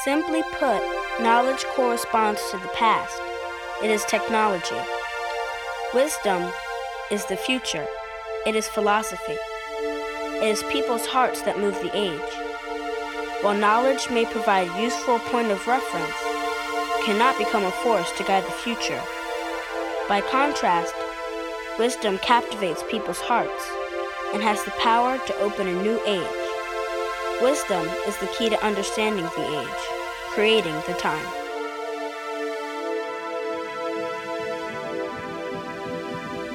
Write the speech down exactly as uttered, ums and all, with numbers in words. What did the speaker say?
Simply put, knowledge corresponds to the past. It is technology. Wisdom is the future. It is philosophy. It is people's hearts that move the age. While knowledge may provide useful point of reference, it cannot become a force to guide the future. By contrast, wisdom captivates people's hearts and has the power to open a new age. Wisdom is the key to understanding the age, creating the time.